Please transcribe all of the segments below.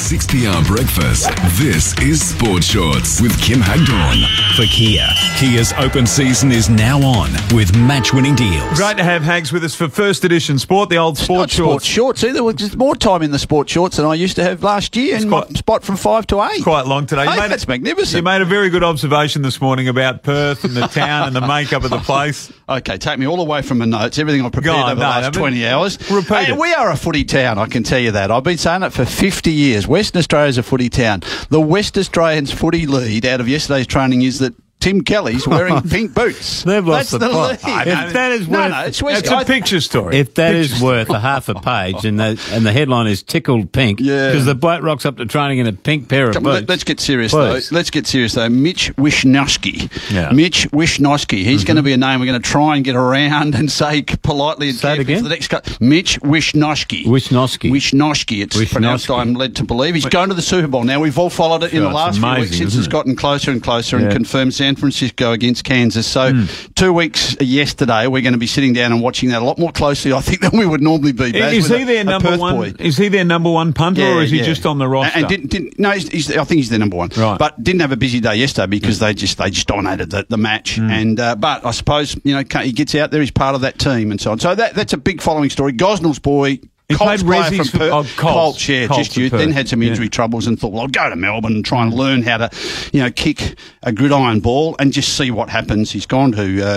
6pm breakfast. This is Sports Shorts with Kim Hagdorn. For Kia, Kia's open season is now on with match-winning deals. Great to have Hags with us for First Edition Sport, the old Sports Shorts. Sports Shorts either. Well, just more time in the Sports Shorts than I used to have last year. And spot from 5 to 8. Quite long today. That's magnificent. You made a very good observation this morning about Perth and the town and the makeup of the place. Okay, take me all the way from my notes, everything I've prepared over the last 20 hours. Repeat it. We are a footy town, I can tell you that. I've been saying it for 50 years. Western Australia's a footy town. The West Australians footy lead out of yesterday's training is that Tim Kelly's wearing pink boots. They've lost the plot. If that is worth, it's a picture story. If that is worth a half a page and the headline is tickled pink, because the bloke rocks up to training in a pink pair of boots. Let's get serious though. Mitch Wishnowsky. Mitch Wishnowsky. He's going to be a name we're going to try and get around and say politely and carefully for the next Mitch Wishnowsky. Wishnowsky. It's pronounced, I'm led to believe. He's going to the Super Bowl. Now, we've all followed it in the last few weeks since it's gotten closer and closer and confirmed San Francisco against Kansas. So 2 weeks yesterday, we're going to be sitting down and watching that a lot more closely, I think, than we would normally be. Is he their number one? Is he their number one punter, or is he just on the roster? And I think he's their number one. Right. But didn't have a busy day yesterday because they just dominated the match. And but I suppose he gets out there, he's part of that team and so on. So that's a big following story. Gosnell's boy. He Colts played player from Perth. Colts, just youth. Then had some injury troubles and thought, well, I'll go to Melbourne and try and learn how to, kick a gridiron ball and just see what happens. He's gone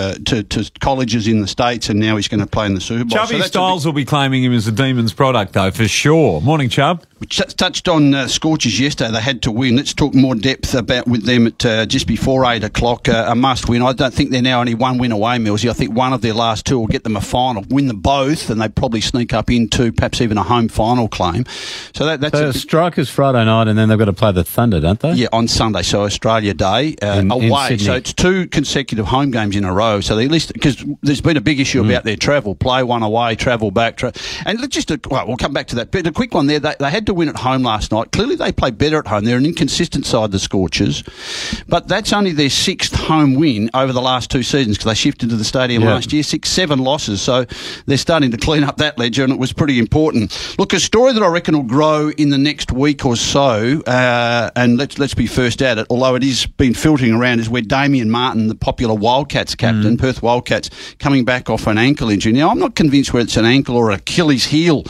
to colleges in the States and now he's going to play in the Super Bowl. Chubby Styles will be claiming him as a Demons product, though, for sure. Morning, Chubb. We touched on Scorchers yesterday. They had to win. Let's talk more depth about with them at just before 8 o'clock. A must win. I don't think they're now only one win away, Millsy. I think one of their last two will get them a final. Win them both and they probably sneak up into perhaps even a home final claim. So that's Strikers Friday night, and then they've got to play the Thunder, don't they? Yeah, on Sunday. So Australia Day away. So it's 2 consecutive home games in a row. So they at least, because there's been a big issue about their travel, play one away, travel back, and we'll come back to that. But a quick one there. They had to win at home last night. Clearly, they play better at home. They're an inconsistent side, the Scorchers, but that's only their 6th home win over the last 2 seasons because they shifted to the stadium last year. 7 losses. So they're starting to clean up that ledger, and it was pretty important. Look, a story that I reckon will grow in the next week or so, and let's be first at it, although it is been filtering around, is where Damien Martin, the popular Wildcats captain, Perth Wildcats, coming back off an ankle injury. Now, I'm not convinced whether it's an ankle or Achilles heel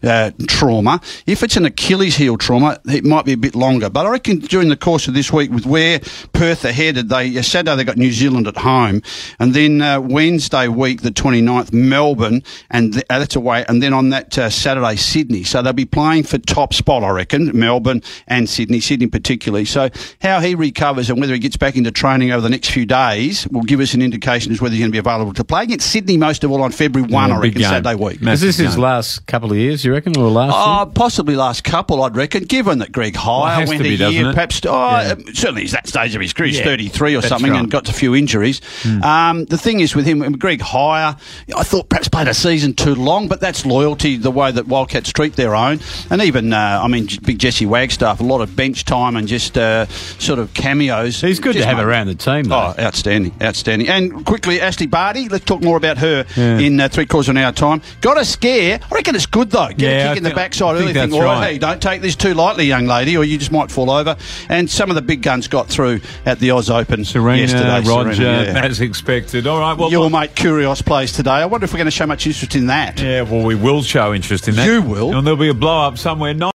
trauma. If it's an Achilles heel trauma, it might be a bit longer. But I reckon during the course of this week, with where Perth are headed, Saturday they got New Zealand at home, and then Wednesday week, the 29th, Melbourne, and that's away, and then on that Saturday, Sydney. So they'll be playing for top spot, I reckon, Melbourne and Sydney particularly. So how he recovers and whether he gets back into training over the next few days will give us an indication as whether he's going to be available to play against Sydney most of all on February 1, I reckon, Saturday week. Is this his last couple of years, you reckon, or last year? Possibly last couple, I'd reckon, given that Greg Hire went a year, perhaps, certainly he's that stage of his career, he's 33 or something, and got a few injuries. The thing is with him, Greg Hire, I thought perhaps played a season too long, but that's loyalty, the way that Wildcats treat their own. And even, big Jesse Wagstaff, a lot of bench time and just sort of cameos. He's good to have around the team, though. Oh, outstanding. And quickly, Ashley Barty, let's talk more about her in 3/4 of an hour time. Got a scare. I reckon it's good, though. Get a kick in the backside early. Think, hey, don't take this too lightly, young lady, or you just might fall over. And some of the big guns got through at the Oz Open yesterday. Roger, as expected. All right. Well, your mate Kyrgios plays today. I wonder if we're going to show much interest in that. Yeah, well, we will show interest in that. You will. And there'll be a blow-up somewhere.